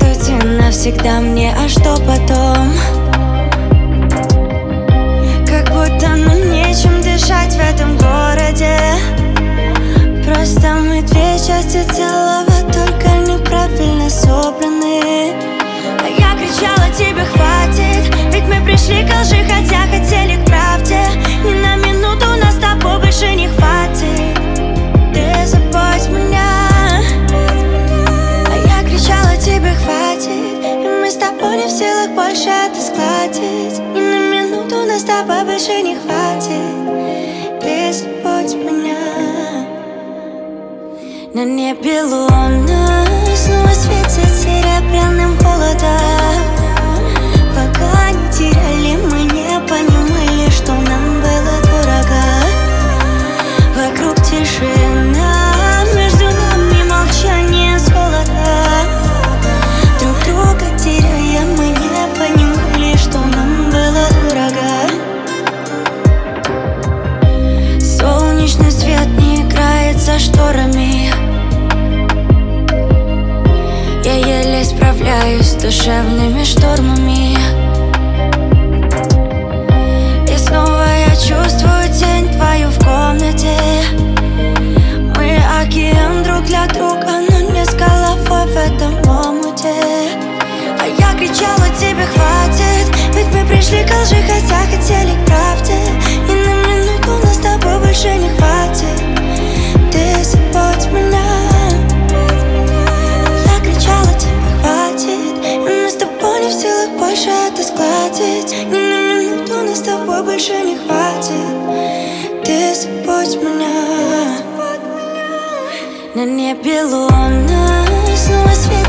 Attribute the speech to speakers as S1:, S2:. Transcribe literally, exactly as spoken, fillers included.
S1: Здравствуйте навсегда мне, а что потом? Как будто нам нечем дышать в этом городе. Просто мы две части целого, только неправильно собраны. А я кричала тебе хватит, ведь мы пришли к лжи, хотя хотели к правде. Ни на минуту нас с тобой больше не хватит. Ты забудь меня. А я кричала тебе хватит, и мы с тобой не в силах больше это складить. Ни на минуту нас с тобой больше не хватит. Ты забудь меня. На небе луна снова светит серебряным холодом. Пока не теряли, мы не понимали, что нам было дорого. Вокруг тишина, между нами молчание золота. Друг друга теряя, мы не понимали, что нам было дорого. Солнечный свет не играет за шторами. Я еле справляюсь с душевными штормами. И снова я чувствую тень твою в комнате. Мы океан друг для друга, но не с головой в этом омуте. А я кричала тебе хватит, ведь мы пришли к лжи, хотя хотели к правде. И на минуту нас с тобой больше не хватит. Ты забудь меня. Больше это складить. Ни на минуту нас с тобой больше не хватит. Ты забудь меня. На небе луна снова светит.